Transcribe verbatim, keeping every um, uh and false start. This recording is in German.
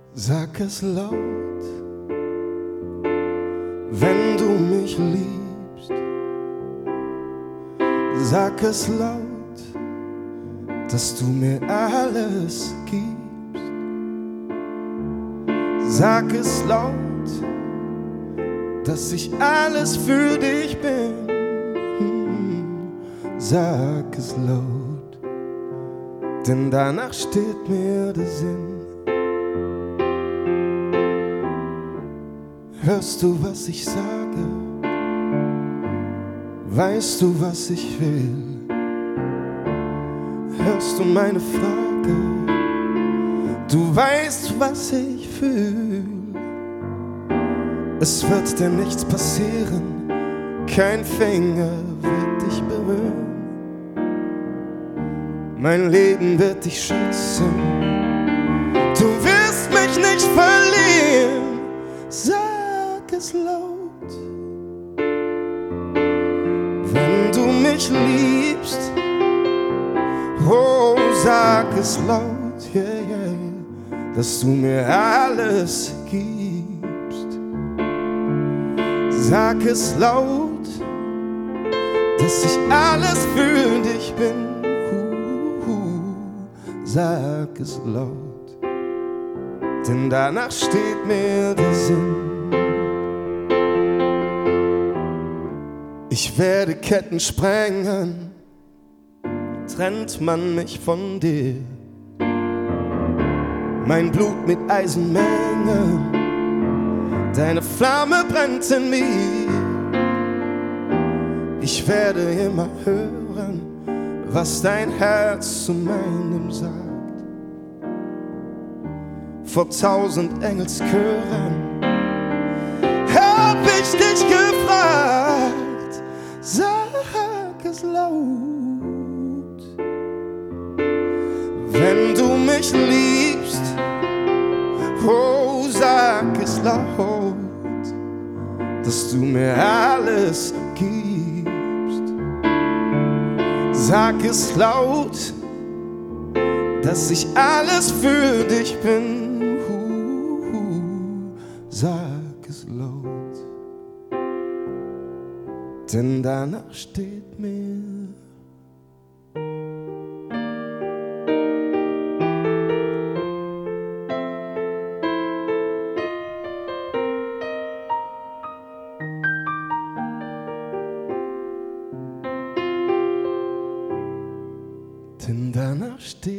Sag es laut, wenn du mich liebst. Sag es laut, dass du mir alles gibst. Sag es laut, dass ich alles für dich bin. Sag es laut, denn danach steht mir der Sinn. Hörst du, was ich sage? Weißt du, was ich will? Hörst du meine Frage? Du weißt, was ich fühl. Es wird dir nichts passieren, kein Finger wird dich berühren. Mein Leben wird dich schützen, du wirst mich nicht verlieren. Sag es laut, wenn du mich liebst. Oh, sag es laut, yeah, yeah, dass du mir alles gibst. Sag es laut, dass ich alles für dich bin. Uh, uh, sag es laut, denn danach steht mir der Sinn. Ich werde Ketten sprengen, trennt man mich von dir. Mein Blut mit Eisen mengen, deine Flamme brennt in mir. Ich werde immer hören, was dein Herz zu meinem sagt. Vor tausend Engelschören hab ich dich gefragt. Sag es laut, wenn du mich liebst. Oh, sag es laut, dass du mir alles gibst. Sag es laut, dass ich alles für dich bin. Sag es laut, denn danach steht mir denn danach steht